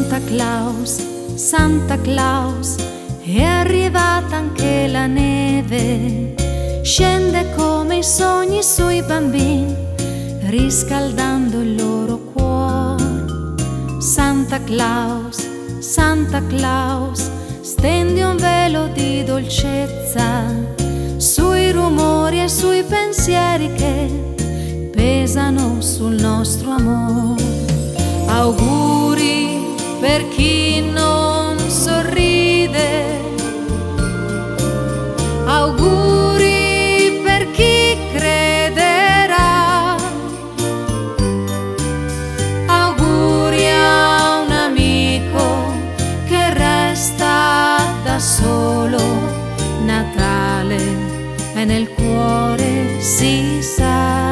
Santa Claus, Santa Claus, è arrivata anche la neve, scende come i sogni sui bambini, riscaldando il loro cuore. Santa Claus, Santa Claus, stendi un velo di dolcezza sui rumori e sui pensieri che pesano sul nostro amore. Auguri per chi non sorride, auguri per chi crederà, auguri a un amico che resta da solo. Natale è nel cuore, si sa.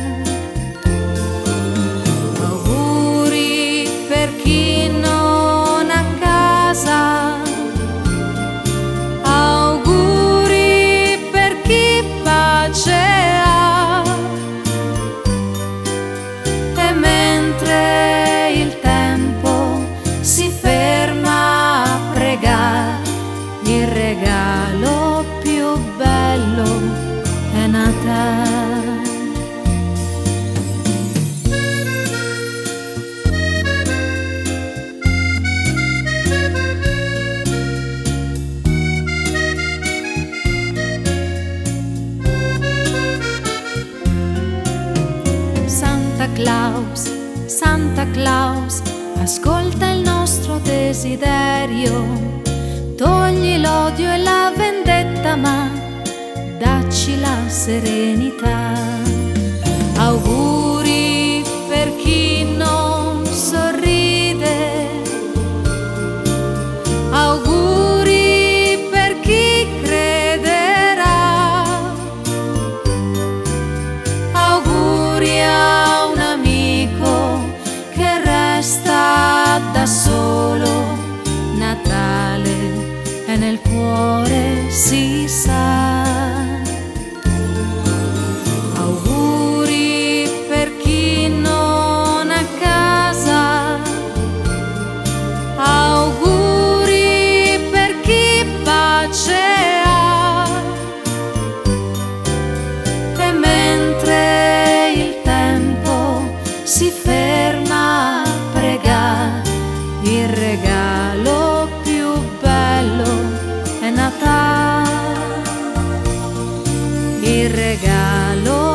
Auguri per chi non ha casa, auguri per chi pace ha. E mentre il tempo si ferma a pregare, il regalo più bello è Natale. Santa Claus, Santa Claus, ascolta il nostro desiderio, togli l'odio e la vendetta, ma dacci la serenità. Auguri per chi non sorride, auguri per chi crederà, auguri a un amico che resta da solo. Natale è nel cuore, si sa. Auguri per chi non ha casa, auguri per chi pace ha. E mentre il tempo si ferma a pregare, il regalo più bello è Natale, il regalo